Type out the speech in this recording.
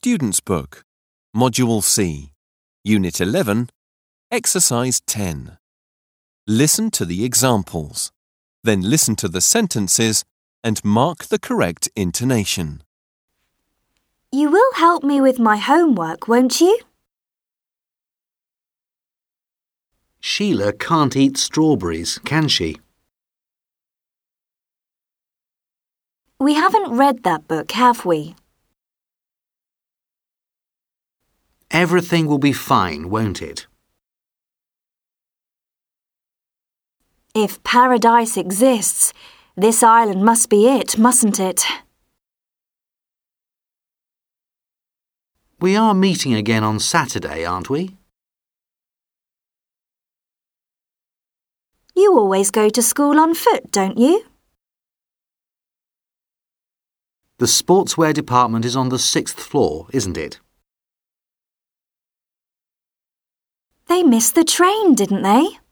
Student's Book, Module C, Unit 11, Exercise 10. Listen to the examples. Then listen to the sentences and mark the correct intonation. You will help me with my homework, won't you? Sheila can't eat strawberries, can she? We haven't read that book, have we? Everything will be fine, won't it? If paradise exists, this island must be it, mustn't it? We are meeting again on Saturday, aren't we? You always go to school on foot, don't you? The sportswear department is on the 6th floor, isn't it? They missed the train, didn't they?